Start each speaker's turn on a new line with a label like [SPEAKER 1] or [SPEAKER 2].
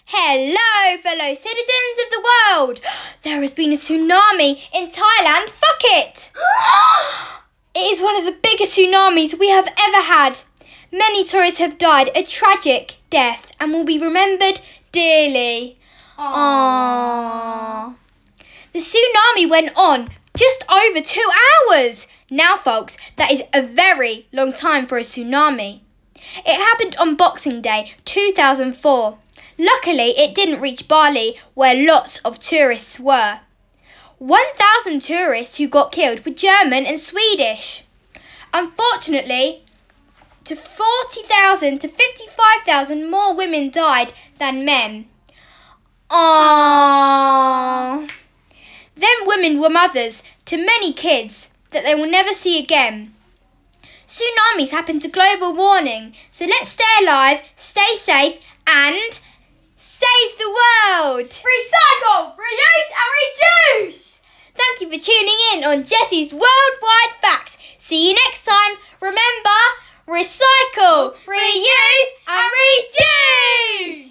[SPEAKER 1] Hello, fellow citizens of the world. There has been a tsunami in Thailand. Fuck it. It is one of the biggest tsunamis we have ever had. Many tourists have died a tragic death and will be remembered dearly. Aww. The tsunami went on just over 2 hours. Now, folks, that is a very long time for a tsunami. It happened on Boxing Day 2004. Luckily, it didn't reach Bali, where lots of tourists were. 1,000 tourists who got killed were German and Swedish. Unfortunately, 40,000 to 55,000 more women died than men. Aww. Them women were mothers to many kids that they will never see again. Tsunamis happen to global warming, so let's stay alive, stay safe, and save the world!
[SPEAKER 2] Recycle, reuse and reduce!
[SPEAKER 1] Thank you for tuning in on Jessie's Worldwide Facts. See you next time. Remember, recycle, reuse and reduce!